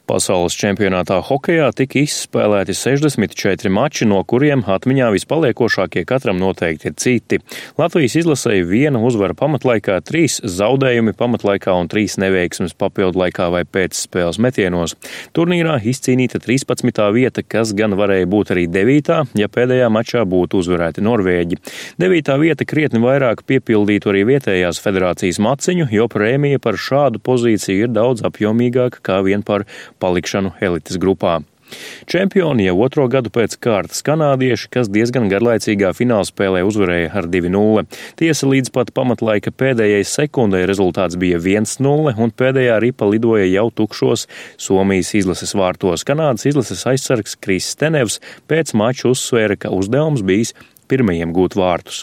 Pasaules čempionātā hokejā tika izspēlēti 64 mači, no kuriem atmiņā vispaliekošākie katram noteikti ir citi. Latvijas izlasēja 1 uzvara pamatlaikā, 3 zaudējumi pamatlaikā un 3 neveiksmes papildlaikā vai pēcspēles metienos. Turnīrā izcīnīta 13. vieta, kas gan varēja būt arī 9., ja pēdējā mačā būtu uzvarēti norvēģi. 9. vieta krietni vairāk piepildītu arī vietējās federācijas maciņu, jo prēmija par šādu pozīciju ir daudz apjomīgāka kā vien par palikšanu elites grupā. Čempioni jau 2. gadu pēc kārtas kanādieši, kas diezgan garlaicīgā finālspēlē uzvarēja ar 2-0. Tiesa līdz pat pamatlaika pēdējai sekundai rezultāts bija 1-0 un pēdējā ripa lidoja jau tukšos Somijas izlases vārtos. Kanādas izlases aizsargs Kris Stenevs pēc mača uzsvēra, ka uzdevums bijis pirmajiem gūt vārtus.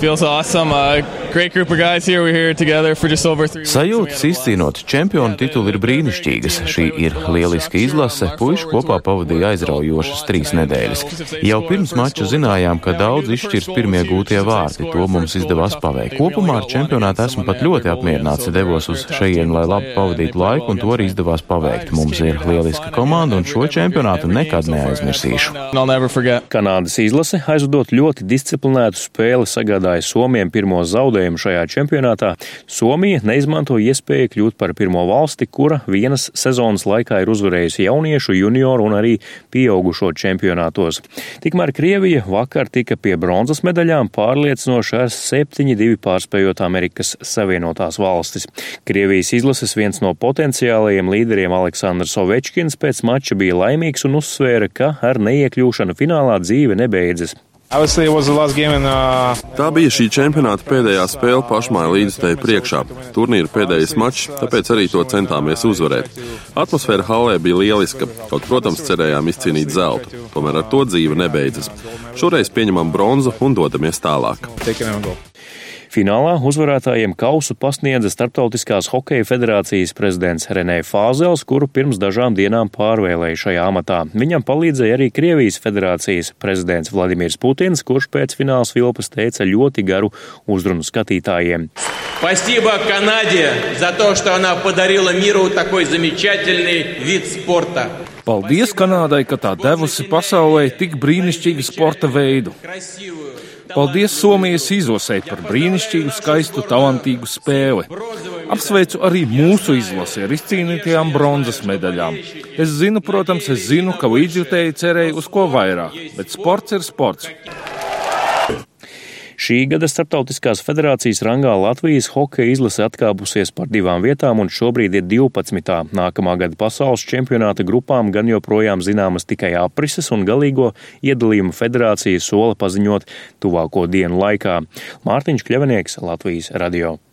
Sajūtas izcīnot čempionu titulu ir brīnišķīgas. Šī ir lieliska izlase, puiši kopā pavadīja aizraujošas 3 nedēļas. Jau pirms mača zinājām, ka daudz izšķirs pirmie gūtie vārti, to mums izdevās paveikt. Kopumā ar čempionātu esmu pat ļoti apmierināts, devos uz šejienu, lai labi pavadītu laiku, un to arī izdevās paveikt. Mums ir lieliska komanda, un šo čempionātu nekad neaizmirsīšu. Kanādas izlase aizvadot ļoti disciplinētu spēli sagādāja Somijam pirmo zaudējumu šajā čempionātā. Somija neizmanto iespēju kļūt par pirmo valsti, kura vienas sezonas laikā ir uzvarējusi jauniešu, junioru un arī pieaugušo čempionātos. Tikmēr Krievija vakar tika pie bronzas medaļām pārliecinoši ar 7-2 pārspējot Amerikas Savienotās valstis. Krievijas izlases viens no potenciālajiem līderiem Aleksandrs Ovečkins pēc mača bija laimīgs un uzsvēra, ka ar neiekļūšanu finālā dzīve nebeidzas. Tā bija šī čempionāta pēdējā spēle pašmāju līdzstēju priekšā. Turnīra pēdējais mačs, tāpēc arī to centāmies uzvarēt. Atmosfēra hallē bija lieliska, kaut, protams, cerējām izcīnīt zeltu. Tomēr ar to dzīve nebeidzas. Šoreiz pieņemam bronzu un dodamies tālāk. Finālā uzvarētājiem kausu pasniedza Starptautiskās hokeja federācijas prezidents Renē Fāzels, kuru pirms dažām dienām pārvēlēja šajā amatā. Viņam palīdzēja arī Krievijas federācijas prezidents Vladimirs Putins, kurš pēc fināla svilpas teica ļoti garu uzrunu skatītājiem. Спасибо Канаде за то, что она подарила миру такой замечательный вид спорта. Paldies Kanādai, ka tā devusi pasaulē tik brīnišķīgu sporta veidu. Paldies Somijas izlasei par brīnišķīgu, skaistu, talantīgu spēli. Apsveicu arī mūsu izlasi ar izcīnītajām bronzas medaļām. Es zinu, ka līdzjutēji cerēja uz ko vairāk, bet sports ir sports. Šī gada Starptautiskās federācijas rangā Latvijas hokeja izlase atkāpusies par 2 vietām un šobrīd ir 12. Nākamā gada pasaules čempionāta grupām gan joprojām zināmas tikai aprises un galīgo iedalījumu federācija sola paziņot tuvāko dienu laikā. Mārtiņš Kļavinieks, Latvijas radio.